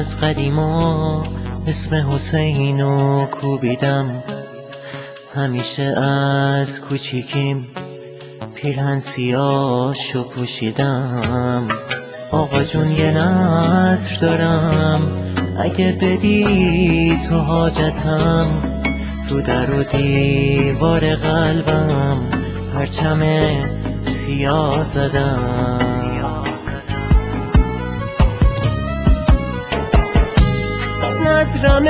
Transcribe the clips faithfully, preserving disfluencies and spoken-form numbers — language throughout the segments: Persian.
از قدیما اسم حسینو کوبیدم، همیشه از کوچیکیم پیرهن سیاهشو پوشیدم. آقا جون یه نظر دارم، اگه بدی تو حاجتم، رو در و دیوار قلبم پرچم سیاه زدم. نظرم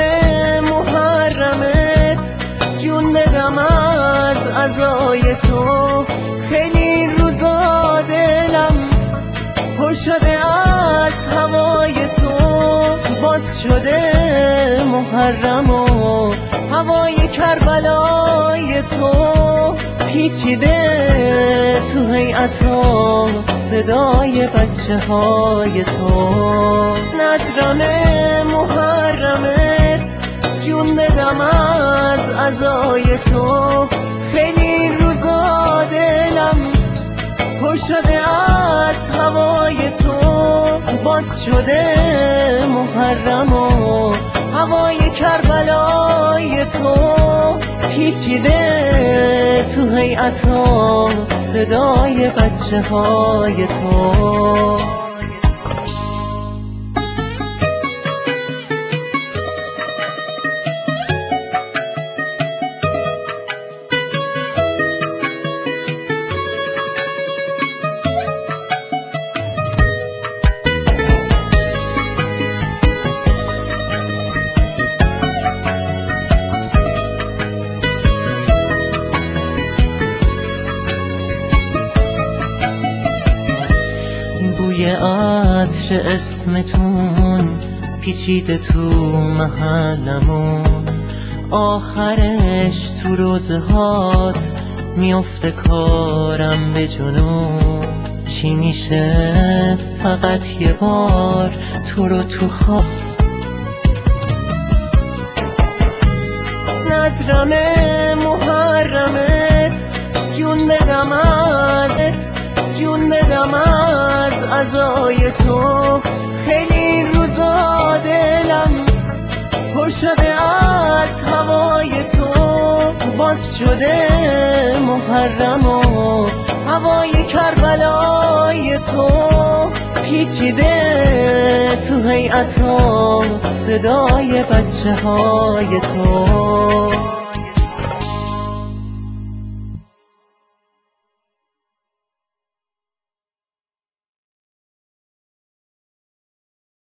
محرمت جون بدم از عزای تو، خیلی این روزا دلم پر شده از هوای تو، باز شده محرم و هوای کربلای تو، پیچیده تو هیئتا صدای بچه های تو. نظرم محرمت جون بدم از عزای تو، خیلی این روزا دلم پر شده از هوای تو، باز شده محرم و هوای کربلای تو، پیچیده تو هیئتا صدای بچه های تو. بوی عطر اسمتون پیچیده تو محلمون، آخرش تو روزه هات میفته کارم به جنون. چی میشه فقط یه بار تو رو تو خواب. نظرم محرمت جون بدم ازت، جون بدم از عزای تو، خیلی این روزا دلم پر شده از هوای تو، باز شده محرم و هوای کربلای تو، پیچیده تو هیئتا صدای بچه های تو.